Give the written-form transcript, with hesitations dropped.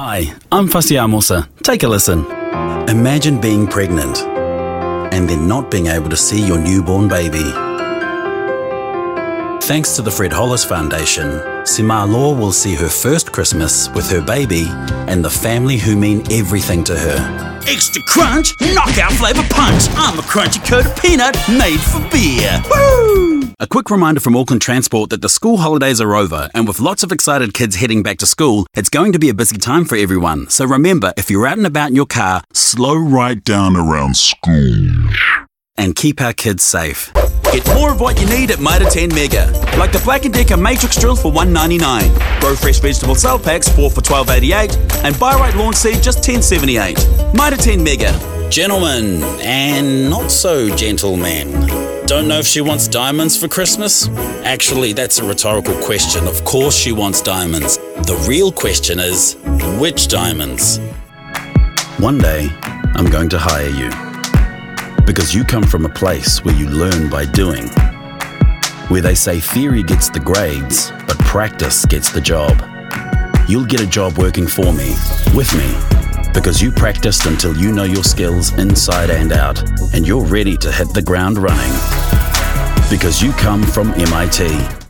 Hi, I'm Fasi Amosa. Take a listen. Imagine being pregnant and then not being able to see your newborn baby. Thanks to the Fred Hollis Foundation, Sima Law will see her first Christmas with her baby and the family who mean everything to her. Extra crunch, knockout flavour punch. I'm a crunchy coat of peanut made for beer. Woo! A quick reminder from Auckland Transport that the school holidays are over, and with lots of excited kids heading back to school, it's going to be a busy time for everyone. So remember, if you're out and about in your car, slow right down around school and keep our kids safe. Get more of what you need at Mitre 10 Mega, like the Black & Decker Matrix Drill for $1.99, Grow Fresh Vegetable Cell Packs 4 for $12.88, and Buy Right Lawn Seed just $10.78. Mitre 10 Mega. Gentlemen and not so gentlemen. Don't know if she wants diamonds for Christmas? Actually, that's a rhetorical question. Of course she wants diamonds. The real question is, which diamonds? One day, I'm going to hire you. Because you come from a place where you learn by doing. Where they say theory gets the grades, but practice gets the job. You'll get a job working for me, with me, because you practiced until you know your skills inside and out, and you're ready to hit the ground running. Because you come from MIT.